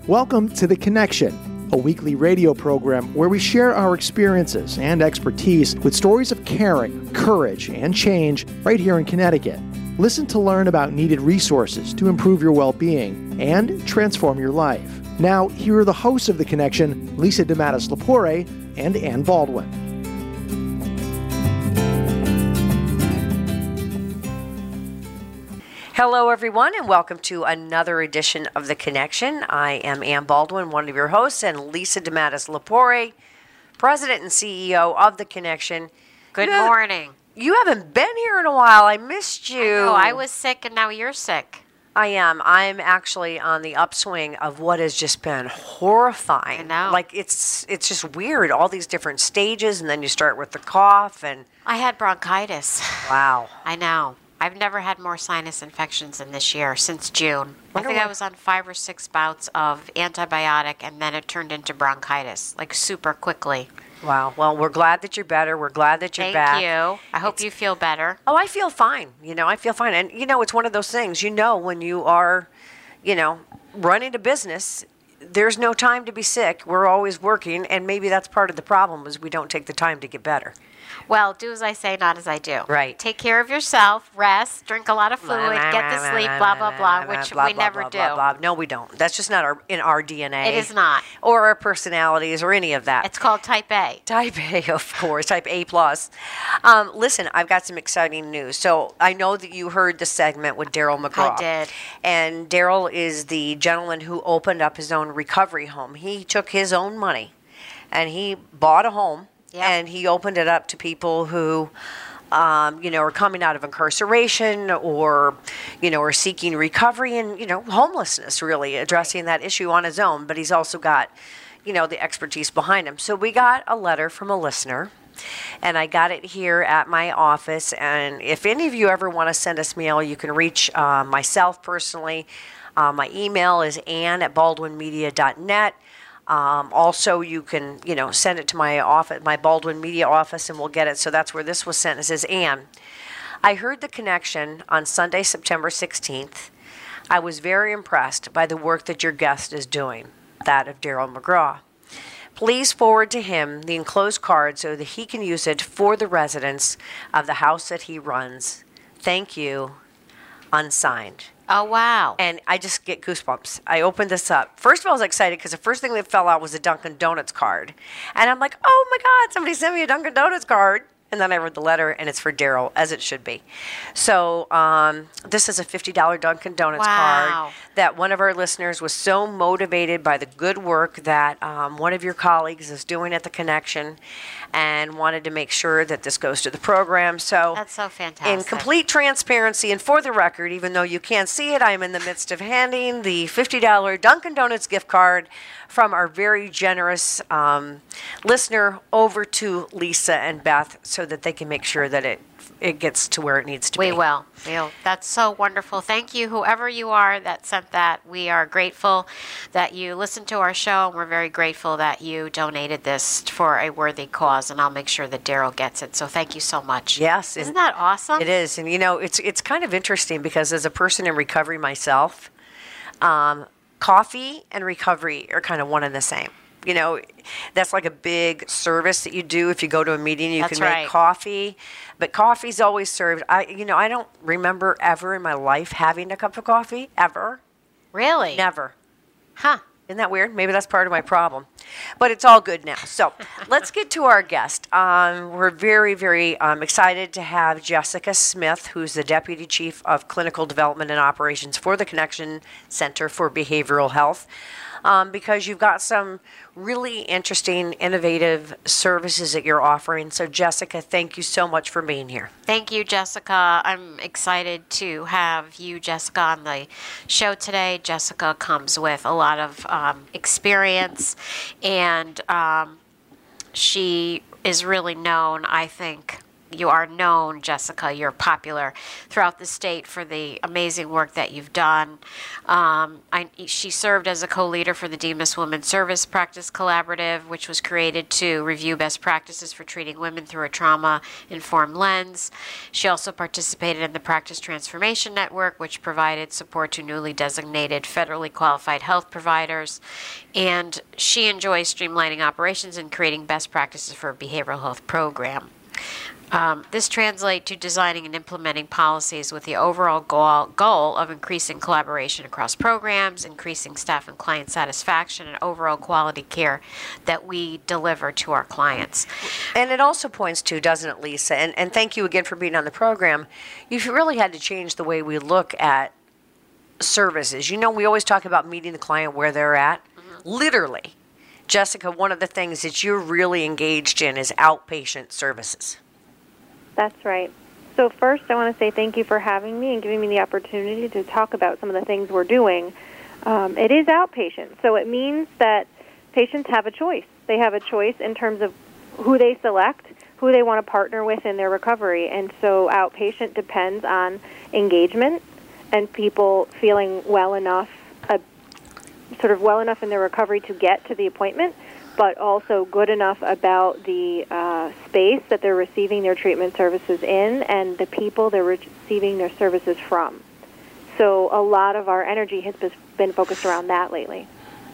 Welcome to The Connection, a weekly radio program where we share our experiences and expertise with stories of caring, courage, and change right here in Connecticut. Listen to learn about needed resources to improve your well-being and transform your life. Now, here are the hosts of The Connection, Lisa DeMatteis-Lepore and Ann Baldwin. Hello, everyone, and welcome to another edition of The Connection. I am Ann Baldwin, one of your hosts, and Lisa DeMatteis-Lepore, President and CEO of The Connection. Good morning. You haven't been here in a while. I missed you. I know. I was sick, and now you're sick. I am. I'm actually on the upswing of what has just been horrifying. I know. Like, it's just weird, all these different stages, and then you start with the cough, and... I had bronchitis. Wow. I know. I've never had more sinus infections than this year, since June. I think I was on 5 or 6 bouts of antibiotic, and then it turned into bronchitis, like super quickly. Wow. Well, we're glad that you're better. We're glad that you're back. Thank you. I hope you feel better. Oh, I feel fine. I feel fine. And, it's one of those things, when you are, running a business, there's no time to be sick. We're always working, and maybe that's part of the problem is we don't take the time to get better. Well, do as I say, not as I do. Right. Take care of yourself, rest, drink a lot of fluid, get to sleep, blah, blah, blah, which we never do. No, we don't. That's just not in our DNA. It is not. Or our personalities or any of that. It's called type A. Type A, of course, type A+. Listen, I've got some exciting news. So I know that you heard the segment with Daryl McGraw. I did. And Daryl is the gentleman who opened up his own recovery home. He took his own money and he bought a home. Yep. And he opened it up to people who, are coming out of incarceration or, are seeking recovery and, homelessness, really, addressing that issue on his own. But he's also got, the expertise behind him. So we got a letter from a listener, and I got it here at my office. And if any of you ever want to send us mail, you can reach myself personally. My email is ann@baldwinmedia.net. Also, you can, send it to my office, my Baldwin Media office, and we'll get it. So that's where this was sent. It says, Ann, I heard The Connection on Sunday, September 16th. I was very impressed by the work that your guest is doing, that of Daryl McGraw. Please forward to him the enclosed card so that he can use it for the residents of the house that he runs. Thank you. Unsigned. Oh, wow. And I just get goosebumps. I opened this up. First of all, I was excited because the first thing that fell out was a Dunkin' Donuts card. And I'm like, oh, my God, somebody sent me a Dunkin' Donuts card. And then I read the letter, and it's for Daryl, as it should be. So this is a $50 Dunkin' Donuts card that one of our listeners was so motivated by the good work that one of your colleagues is doing at The Connection and wanted to make sure that this goes to the program. So that's so fantastic. In complete transparency and for the record, even though you can't see it, I'm in the midst of handing the $50 Dunkin' Donuts gift card from our very generous listener over to Lisa and Beth so that they can make sure that it gets to where it needs to be. We will. That's so wonderful. Thank you, whoever you are that sent that. We are grateful that you listened to our show, and we're very grateful that you donated this for a worthy cause, and I'll make sure that Daryl gets it. So thank you so much. Yes. Isn't that awesome? It is. And, it's kind of interesting because as a person in recovery myself, coffee and recovery are kind of one and the same. That's like a big service that you do. If you go to a meeting, you can make coffee. But coffee's always served. I don't remember ever in my life having a cup of coffee, ever. Really? Never. Huh. Isn't that weird? Maybe that's part of my problem. But it's all good now. So let's get to our guest. We're very, very excited to have Jessica Smith, who's the Deputy Chief of Clinical Development and Operations for the Connection Center for Behavioral Health. Because you've got some really interesting, innovative services that you're offering. So, Jessica, thank you so much for being here. Thank you, Jessica. I'm excited to have you, Jessica, on the show today. Jessica comes with a lot of experience, and she is really known, I think, you are known, Jessica. You're popular throughout the state for the amazing work that you've done. She served as a co-leader for the Demas Women's Service Practice Collaborative, which was created to review best practices for treating women through a trauma-informed lens. She also participated in the Practice Transformation Network, which provided support to newly designated federally qualified health providers. And she enjoys streamlining operations and creating best practices for a behavioral health program. This translates to designing and implementing policies with the overall goal of increasing collaboration across programs, increasing staff and client satisfaction, and overall quality care that we deliver to our clients. And it also points to, doesn't it, Lisa, and thank you again for being on the program, you've really had to change the way we look at services. You know, we always talk about meeting the client where they're at. Mm-hmm. Literally. Jessica, one of the things that you're really engaged in is outpatient services. That's right. So first, I want to say thank you for having me and giving me the opportunity to talk about some of the things we're doing. It is outpatient, so it means that patients have a choice. They have a choice in terms of who they select, who they want to partner with in their recovery. And so outpatient depends on engagement and people feeling well enough, sort of well enough in their recovery to get to the appointment, but also good enough about the space that they're receiving their treatment services in and the people they're receiving their services from. So a lot of our energy has been focused around that lately.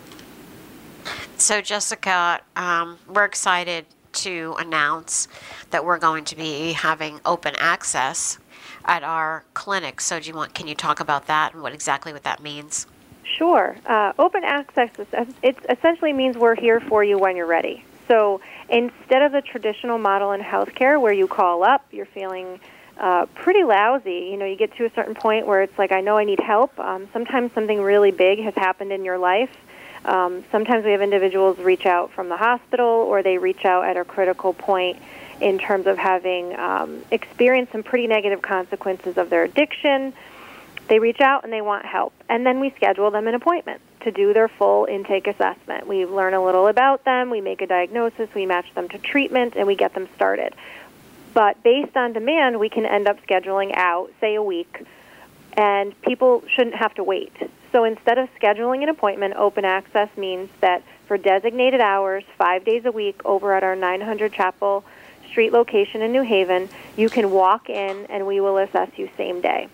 So Jessica, we're excited to announce that we're going to be having open access at our clinic. So can you talk about that and what that means? Sure. Open access, it essentially means we're here for you when you're ready. So instead of the traditional model in healthcare where you call up, you're feeling pretty lousy. You know, you get to a certain point where it's like, I know I need help. Sometimes something really big has happened in your life. Sometimes we have individuals reach out from the hospital, or they reach out at a critical point in terms of having experienced some pretty negative consequences of their addiction. They reach out and they want help, and then we schedule them an appointment to do their full intake assessment. We learn a little about them, we make a diagnosis, we match them to treatment, and we get them started. But based on demand, we can end up scheduling out, say, a week, and people shouldn't have to wait. So instead of scheduling an appointment, open access means that for designated hours, 5 days a week, over at our 900 Chapel Street location in New Haven, you can walk in and we will assess you same day.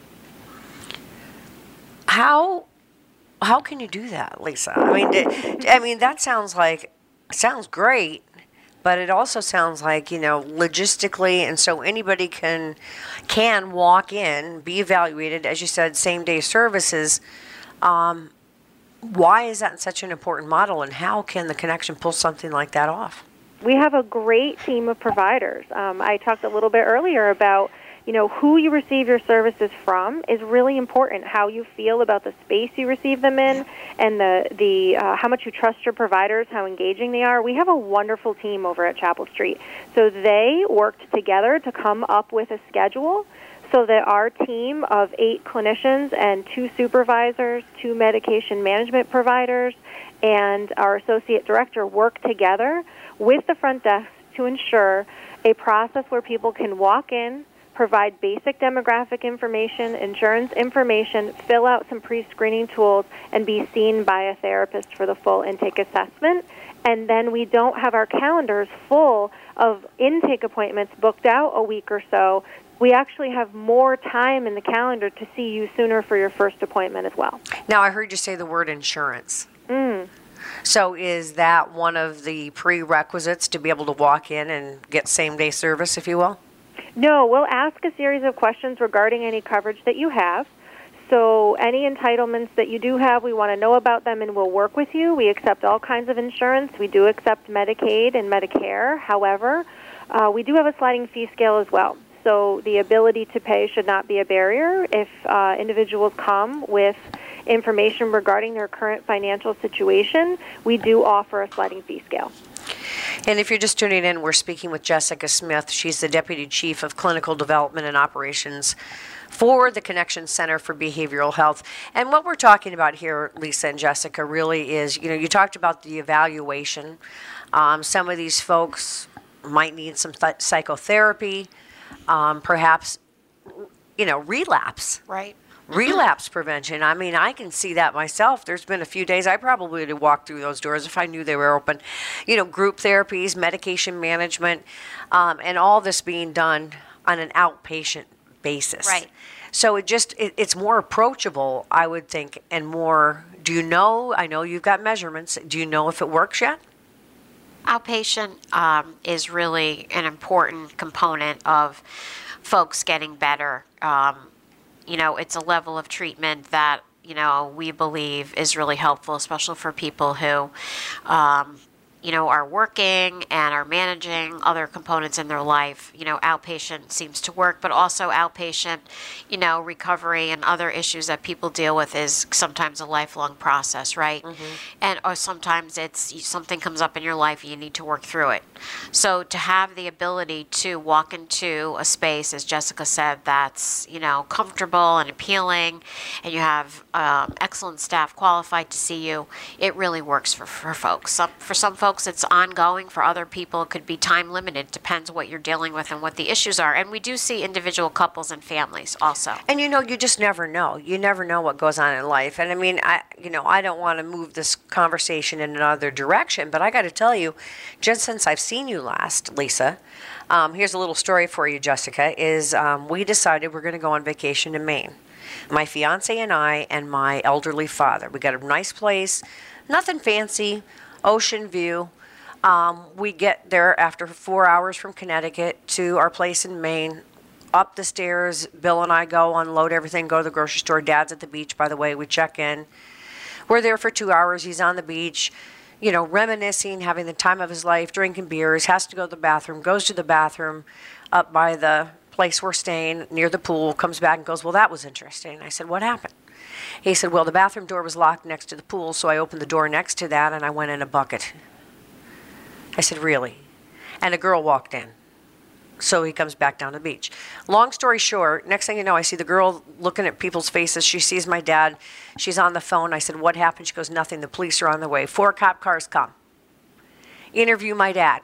How can you do that, Lisa? I mean, that sounds great, but it also sounds like, you know, logistically, and so anybody can walk in, be evaluated, as you said, same day services. Why is that such an important model, and how can the Connection pull something like that off? We have a great team of providers. I talked a little bit earlier about, you know, who you receive your services from is really important. How you feel about the space you receive them in, and the how much you trust your providers, how engaging they are. We have a wonderful team over at Chapel Street. So they worked together to come up with a schedule so that our team of 8 clinicians and 2 supervisors, 2 medication management providers, and our associate director work together with the front desk to ensure a process where people can walk in, provide basic demographic information, insurance information, fill out some pre-screening tools, and be seen by a therapist for the full intake assessment. And then we don't have our calendars full of intake appointments booked out a week or so. We actually have more time in the calendar to see you sooner for your first appointment as well. Now, I heard you say the word insurance. So is that one of the prerequisites to be able to walk in and get same-day service, if you will? No, we'll ask a series of questions regarding any coverage that you have. So any entitlements that you do have, we want to know about them, and we'll work with you. We accept all kinds of insurance. We do accept Medicaid and Medicare. However, we do have a sliding fee scale as well. So the ability to pay should not be a barrier. If individuals come with information regarding their current financial situation, we do offer a sliding fee scale. And if you're just tuning in, we're speaking with Jessica Smith. She's the Deputy Chief of Clinical Development and Operations for the Connection Center for Behavioral Health. And what we're talking about here, Lisa and Jessica, really is, you know, you talked about the evaluation. Some of these folks might need some psychotherapy. perhaps, relapse. Right. Relapse prevention. I mean, I can see that myself. There's been a few days I probably would have walked through those doors if I knew they were open. Group therapies, medication management, and all this being done on an outpatient basis. Right. So it's more approachable, I would think, and more, I know you've got measurements. Do you know if it works yet? Outpatient is really an important component of folks getting better. It's a level of treatment that, we believe is really helpful, especially for people who, are working and are managing other components in their life. Outpatient seems to work, but also outpatient, recovery and other issues that people deal with is sometimes a lifelong process, right? Mm-hmm. Or sometimes it's something comes up in your life and you need to work through it. So to have the ability to walk into a space, as Jessica said, that's, comfortable and appealing, and you have excellent staff qualified to see you, it really works for folks. For some folks, it's ongoing. For other people, it could be time limited. Depends what you're dealing with and what the issues are. And we do see individual couples and families also. And you just never know. You never know what goes on in life. And I mean, I don't want to move this conversation in another direction, but I got to tell you, just since I've seen you last, Lisa, here's a little story for you, Jessica, is we decided we're going to go on vacation to Maine. My fiance and I and my elderly father. We got a nice place, nothing fancy, ocean view. We get there after 4 hours from Connecticut to our place in Maine. Up the stairs, Bill and I go unload everything, go to the grocery store. Dad's at the beach, by the way. We check in. We're there for 2 hours. He's on the beach, reminiscing, having the time of his life, drinking beers, has to go to the bathroom, goes to the bathroom up by the place we're staying near the pool, comes back and goes, well, that was interesting. I said, what happened? He said, well, the bathroom door was locked next to the pool, so I opened the door next to that and I went in a bucket. I said, really? And a girl walked in. So he comes back down to the beach. Long story short, next thing you know, I see the girl looking at people's faces. She sees my dad. She's on the phone. I said, what happened? She goes, nothing. The police are on the way. 4 cop cars come. Interview my dad.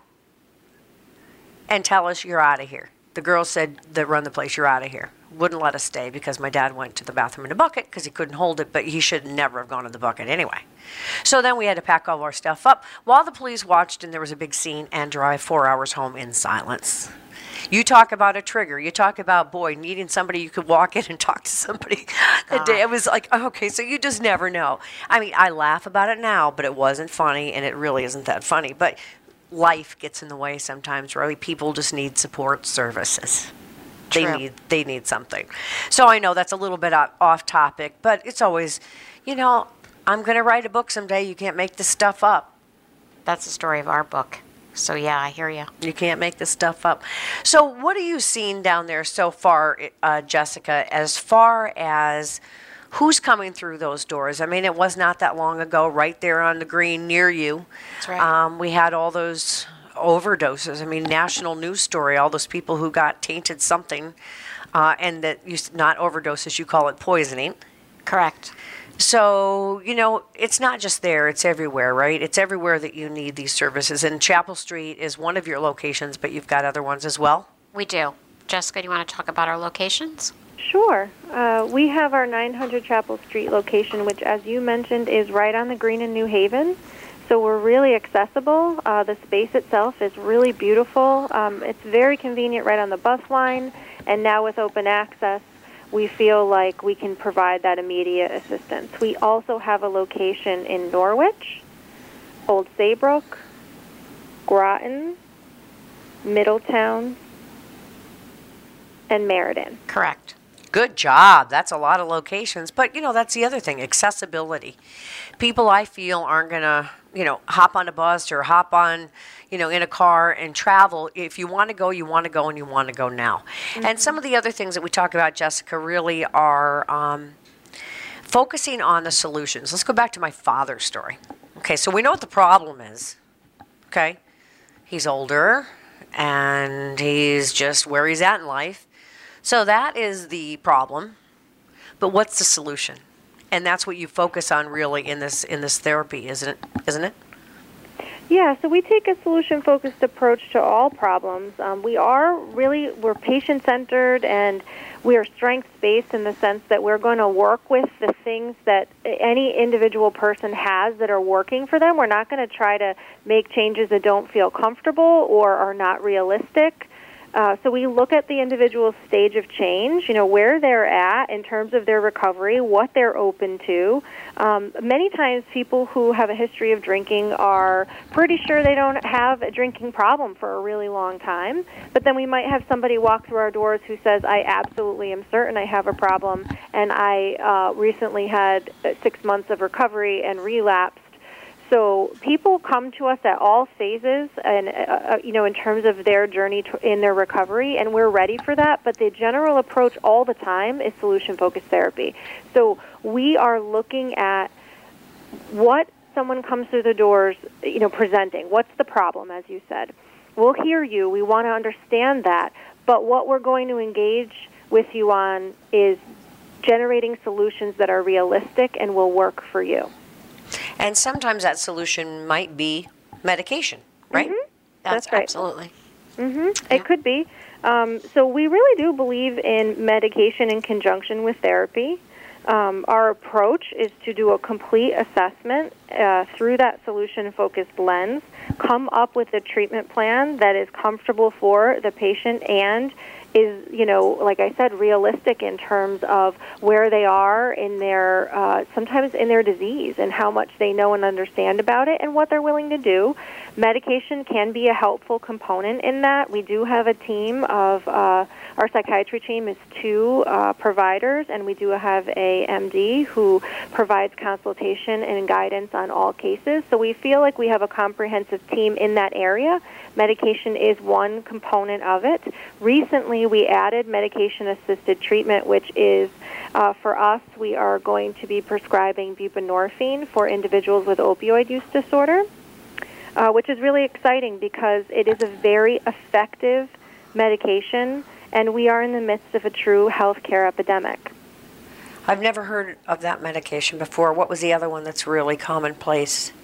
And tell us you're out of here. The girl said that run the place, you're out of here. Wouldn't let us stay because my dad went to the bathroom in a bucket because he couldn't hold it, but he should never have gone to the bucket anyway. So then we had to pack all our stuff up while the police watched, and there was a big scene, and drive 4 hours home in silence. You talk about a trigger. You talk about, needing somebody you could walk in and talk to somebody. It was like, okay, so you just never know. I mean, I laugh about it now, but it wasn't funny, and it really isn't that funny. But life gets in the way sometimes, really. People just need support services. They need something. So I know that's a little bit off topic, but it's always, I'm going to write a book someday. You can't make this stuff up. That's the story of our book. So, yeah, I hear you. You can't make this stuff up. So what are you seeing down there so far, Jessica, as far as who's coming through those doors? I mean, it was not that long ago, right there on the green near you. That's right. We had all those overdoses. I mean, national news story, all those people who got tainted something, and that not overdoses, you call it poisoning. Correct. So, it's not just there, it's everywhere, right? It's everywhere that you need these services. And Chapel Street is one of your locations, but you've got other ones as well? We do. Jessica, do you want to talk about our locations? Sure. We have our 900 Chapel Street location, which, as you mentioned, is right on the green in New Haven. So we're really accessible. The space itself is really beautiful. It's very convenient right on the bus line. And now with open access, we feel like we can provide that immediate assistance. We also have a location in Norwich, Old Saybrook, Groton, Middletown, and Meriden. Correct. Good job. That's a lot of locations. But, that's the other thing, accessibility. People, I feel, aren't going to, hop on a bus or hop on, in a car and travel. If you want to go, you want to go, and you want to go now. Mm-hmm. And some of the other things that we talk about, Jessica, really are focusing on the solutions. Let's go back to my father's story. Okay, so we know what the problem is. Okay? He's older, and he's just where he's at in life. So that is the problem, but what's the solution? And that's what you focus on really in this therapy, isn't it? Yeah, so we take a solution-focused approach to all problems. We're patient-centered, and we are strengths-based in the sense that we're going to work with the things that any individual person has that are working for them. We're not going to try to make changes that don't feel comfortable or are not realistic. So we look at the individual stage of change, where they're at in terms of their recovery, what they're open to. Many times people who have a history of drinking are pretty sure they don't have a drinking problem for a really long time, but then we might have somebody walk through our doors who says, I absolutely am certain I have a problem, and I recently had 6 months of recovery and relapsed. So people come to us at all phases, and in terms of their journey in their recovery, and we're ready for that. But the general approach all the time is solution-focused therapy. So we are looking at what someone comes through the doors, presenting. What's the problem, as you said? We'll hear you. We want to understand that. But what we're going to engage with you on is generating solutions that are realistic and will work for you. And sometimes that solution might be medication, right? Mm-hmm. That's right. Absolutely. Mm-hmm. Yeah. It could be. So we really do believe in medication in conjunction with therapy. Our approach is to do a complete assessment through that solution-focused lens, come up with a treatment plan that is comfortable for the patient and is, like I said, realistic in terms of where they are in their, sometimes in their disease and how much they know and understand about it and what they're willing to do. Medication can be a helpful component in that. We do have a team of, our psychiatry team is 2 providers, and we do have a MD who provides consultation and guidance on all cases. So we feel like we have a comprehensive team in that area. Medication is one component of it. Recently, we added medication-assisted treatment, which is, for us, we are going to be prescribing buprenorphine for individuals with opioid use disorder, which is really exciting because it is a very effective medication, and we are in the midst of a true healthcare epidemic. I've never heard of that medication before. What was the other one that's really commonplace?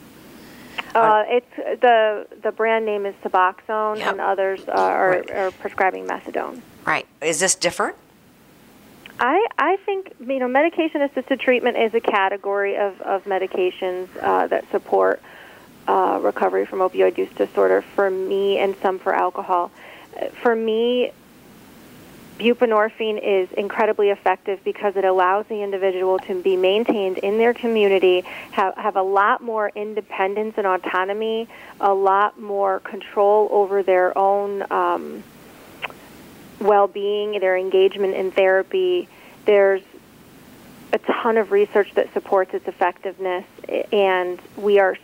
It's the brand name is Suboxone, Yep. and others are prescribing methadone. Right. Is this different? I think medication-assisted treatment is a category of medications that support recovery from opioid use disorder for me and some for alcohol. For me, buprenorphine is incredibly effective because it allows the individual to be maintained in their community, have a lot more independence and autonomy, a lot more control over their own well-being, their engagement in therapy. There's a ton of research that supports its effectiveness, and we are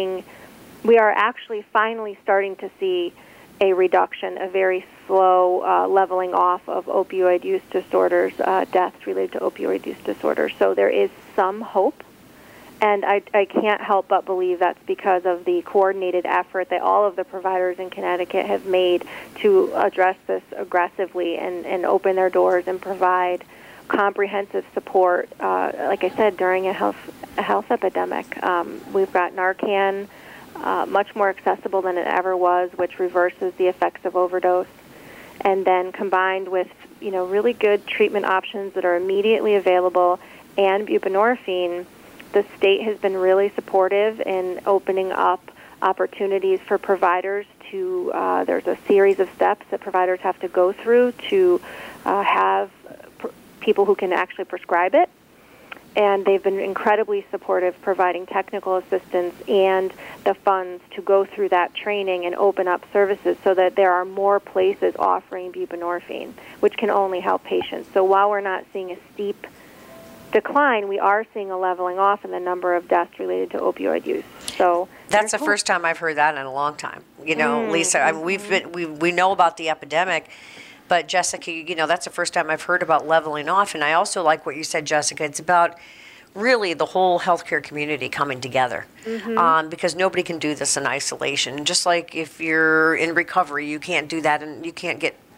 actually finally starting to see a reduction, a very slow leveling off of opioid use disorders, deaths related to opioid use disorders. So there is some hope, and I can't help but believe that's because of the coordinated effort that all of the providers in Connecticut have made to address this aggressively and open their doors and provide comprehensive support, like I said, during a health epidemic. We've got Narcan, much more accessible than it ever was, which reverses the effects of overdose, and then combined with really good treatment options that are immediately available and buprenorphine, the state has been really supportive in opening up opportunities for providers to, there's a series of steps that providers have to go through to have people who can actually prescribe it. And they've been incredibly supportive, providing technical assistance and the funds to go through that training and open up services so that there are more places offering buprenorphine, which can only help patients. So while we're not seeing a steep decline, we are seeing a leveling off in the number of deaths related to opioid use. So that's the first time I've heard that in a long time. Lisa, I mean, we know about the epidemic. But Jessica, that's the first time I've heard about leveling off. And I also like what you said, Jessica. It's about really the whole healthcare community coming together, because nobody can do this in isolation. Just like if you're in recovery, you can't do that, and you can't get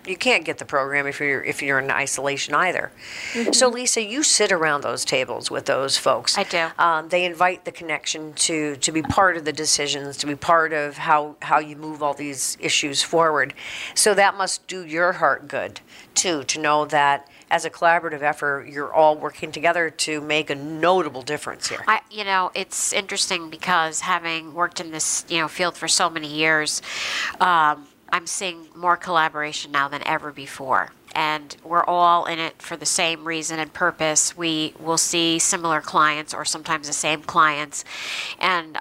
you can't get the program if you're in isolation either. So Lisa, you sit around those tables with those folks. I do. They invite the connection to be part of the decisions, to be part of how you move all these issues forward. So that must do your heart good too, to know that as a collaborative effort, you're all working together to make a notable difference here. It's interesting because having worked in this, field for so many years, I'm seeing more collaboration now than ever before. And we're all in it for the same reason and purpose. We will see similar clients or sometimes the same clients. And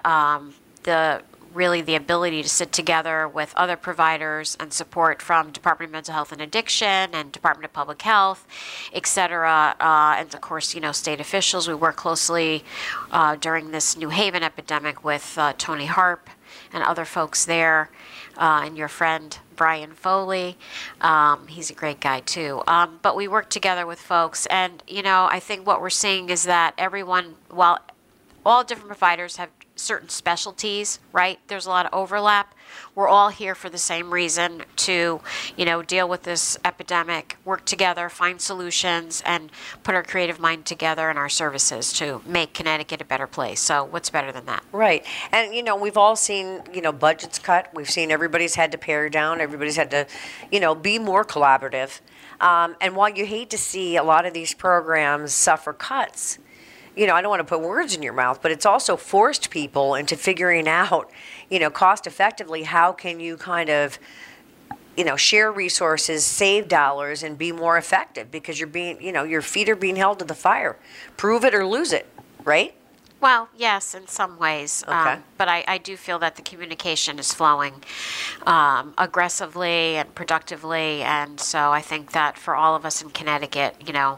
the ability to sit together with other providers and support from Department of Mental Health and Addiction and Department of Public Health, et cetera, and of course, state officials. We work closely during this New Haven epidemic with Tony Harp and other folks there, and your friend Brian Foley. He's a great guy too. But we work together with folks, and I think what we're seeing is that everyone, while all different providers have certain specialties, right? There's a lot of overlap. We're all here for the same reason, to, deal with this epidemic, work together, find solutions, and put our creative mind together and our services to make Connecticut a better place. So what's better than that? Right. And, we've all seen, budgets cut. We've seen everybody's had to pare down. Everybody's had to, be more collaborative. And while you hate to see a lot of these programs suffer cuts, I don't want to put words in your mouth, but it's also forced people into figuring out, cost effectively, how can you kind of, share resources, save dollars, and be more effective, because you're being, your feet are being held to the fire. Prove it or lose it, right? Well, yes, in some ways. Okay. But I do feel that the communication is flowing aggressively and productively, and so I think that for all of us in Connecticut,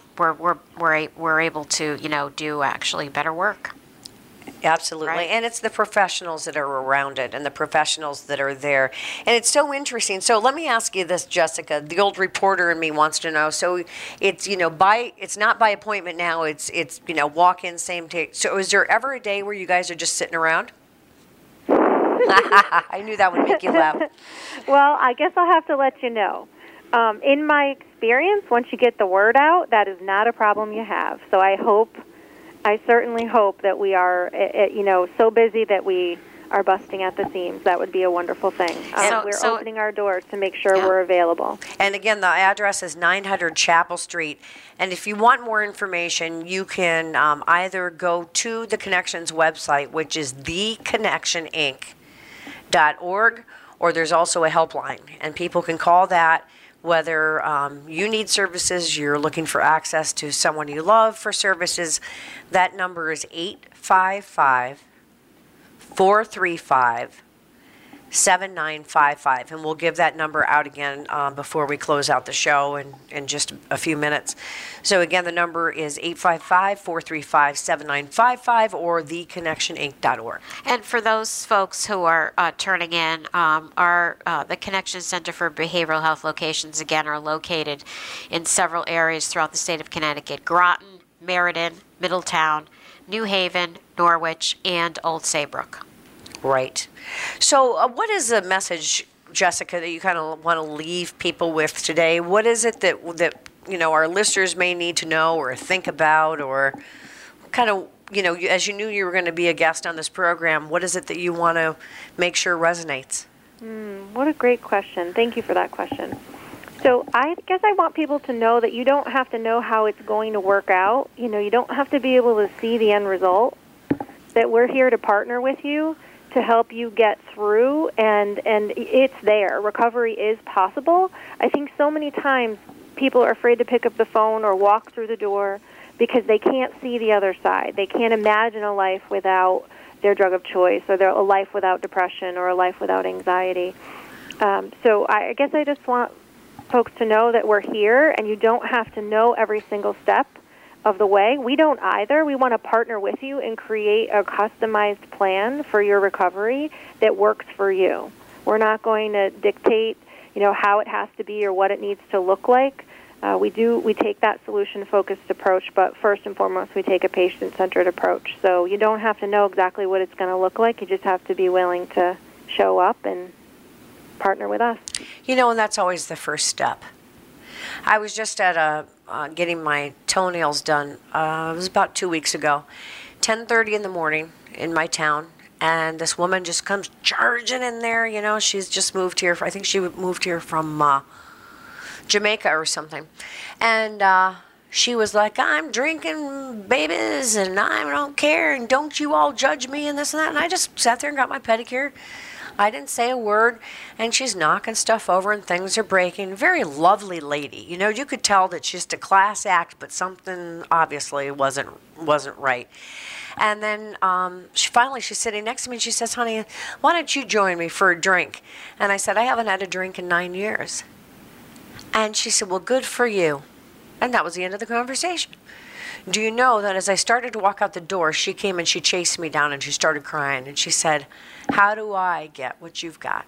we're able to do actually better work. Absolutely. Right. And it's the professionals that are around it and the professionals that are there. And it's so interesting. So let me ask you this, Jessica. The old reporter in me wants to know. So it's, it's not by appointment now. It's walk in, same day. So is there ever a day where you guys are just sitting around? I knew that would make you laugh. Well, I guess I'll have to let you know. In my experience, once you get the word out, that is not a problem you have. So I certainly hope that we are, so busy that we are busting at the seams. That would be a wonderful thing. We're opening our doors to make sure we're available. And again, the address is 900 Chapel Street. And if you want more information, you can either go to the Connections website, which is theconnectioninc.org, or there's also a helpline. And people can call that. Whether you need services, you're looking for access to someone you love for services, that number is 855-435-7955. And we'll give that number out again before we close out the show in just a few minutes. So again, the number is 855-435-7955 or theconnectioninc.org. And for those folks who are turning in, the Connection Center for Behavioral Health locations, again, are located in several areas throughout the state of Connecticut: Groton, Meriden, Middletown, New Haven, Norwich, and Old Saybrook. Right. So what is the message, Jessica, that you kind of want to leave people with today? What is it that our listeners may need to know or think about, or kind of, as you knew you were going to be a guest on this program, what is it that you want to make sure resonates? What a great question. Thank you for that question. So I guess I want people to know that you don't have to know how it's going to work out. You don't have to be able to see the end result, that we're here to partner with you to help you get through, and it's there. Recovery is possible. I think so many times people are afraid to pick up the phone or walk through the door because they can't see the other side. They can't imagine a life without their drug of choice, or a life without depression, or a life without anxiety. So I guess I just want folks to know that we're here, and you don't have to know every single step of the way. We don't either. We want to partner with you and create a customized plan for your recovery that works for you. We're not going to dictate, how it has to be or what it needs to look like. We take that solution-focused approach, but first and foremost, we take a patient-centered approach. So you don't have to know exactly what it's going to look like. You just have to be willing to show up and partner with us. And that's always the first step. I was just at getting my toenails done. It was about 2 weeks ago. 10:30 in the morning in my town, and this woman just comes charging in there. You know, she's just moved here. I think she moved here from Jamaica or something. And she was like, I'm drinking babies, and I don't care, and don't you all judge me, and this and that. And I just sat there and got my pedicure. I didn't say a word, and she's knocking stuff over, and things are breaking. Very lovely lady. You know, you could tell that she's just a class act, but something obviously wasn't right. And then she's sitting next to me, and she says, honey, why don't you join me for a drink? And I said, I haven't had a drink in 9 years. And she said, well, good for you. And that was the end of the conversation. Do you know that as I started to walk out the door, she came and she chased me down and she started crying. And she said, how do I get what you've got?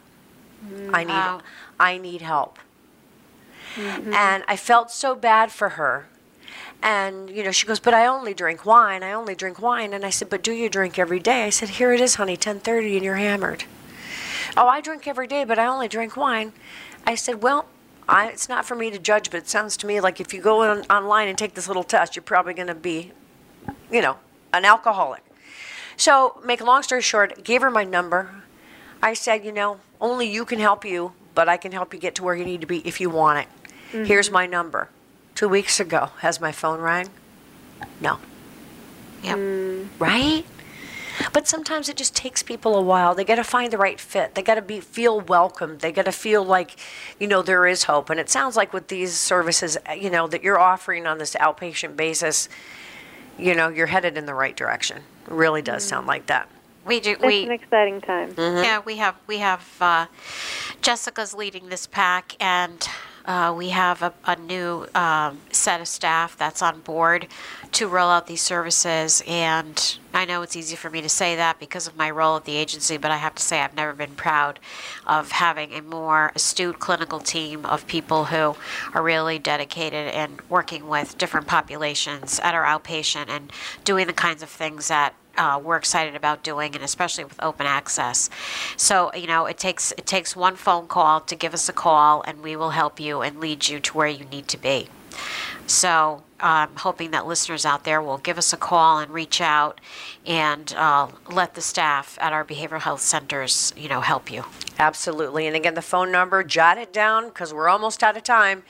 I need help. Mm-hmm. And I felt so bad for her. And, you know, she goes, but I only drink wine. And I said, but do you drink every day? I said, here it is, honey, 10:30 and you're hammered. Oh, I drink every day, but I only drink wine. I said, well, it's not for me to judge, but it sounds to me like if you go online and take this little test, you're probably going to be, you know, an alcoholic. So, make a long story short, gave her my number. I said, you know, only you can help you, but I can help you get to where you need to be if you want it. Mm-hmm. Here's my number. 2 weeks ago, has my phone rang? No. Yep. Right? But sometimes it just takes people a while. They got to find the right fit. They got to feel welcomed. They got to feel like, you know, there is hope. And it sounds like with these services, you know, that you're offering on this outpatient basis, you know, you're headed in the right direction. It really does sound like that. We do. It's an exciting time. Mm-hmm. Yeah, we have Jessica's leading this pack, and we have a new set of staff that's on board to roll out these services. And I know it's easy for me to say that because of my role at the agency, but I have to say I've never been proud of having a more astute clinical team of people who are really dedicated and working with different populations at our outpatient and doing the kinds of things that we're excited about doing, and especially with open access. So, you know, it takes one phone call to give us a call, and we will help you and lead you to where you need to be. So I'm hoping that listeners out there will give us a call and reach out and let the staff at our behavioral health centers, you know, help you. Absolutely. And again, the phone number, jot it down because we're almost out of time,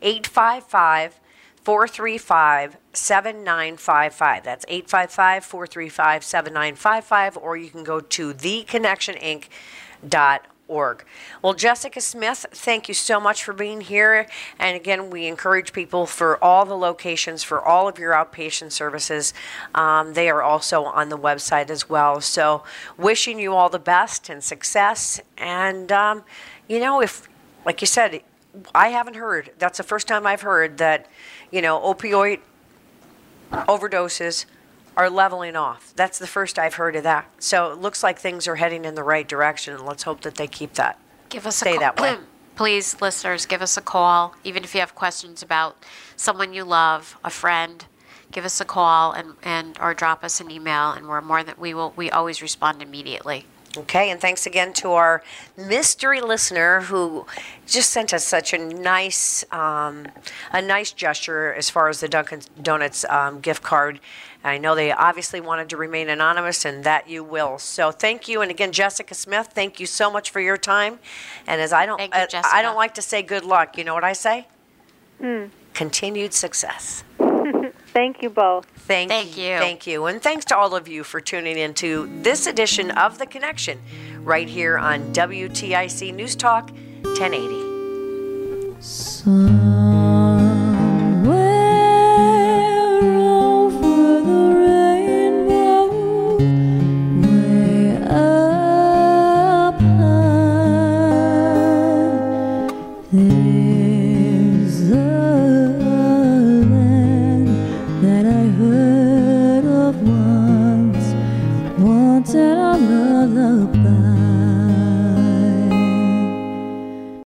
855-435-7955. That's 855-435-7955, or you can go to theconnectioninc.org. Well, Jessica Smith, thank you so much for being here. And again, we encourage people for all the locations, for all of your outpatient services. They are also on the website as well. So wishing you all the best and success. And, you know, if, like you said, I haven't heard, that's the first time I've heard that, you know, opioid overdoses are leveling off. That's the first I've heard of that. So it looks like things are heading in the right direction, and let's hope that they keep that. Give us stay that way. Please, listeners, give us a call. Even if you have questions about someone you love, a friend, give us a call and or drop us an email, and we always respond immediately. Okay, and thanks again to our mystery listener who just sent us such a nice gesture as far as the Dunkin' Donuts gift card. I know they obviously wanted to remain anonymous, and that you will. So thank you, and again, Jessica Smith, thank you so much for your time. And as I don't like to say good luck. You know what I say? Continued success. Thank you both. Thank you. Thank you. And thanks to all of you for tuning in to this edition of The Connection right here on WTIC News Talk 1080.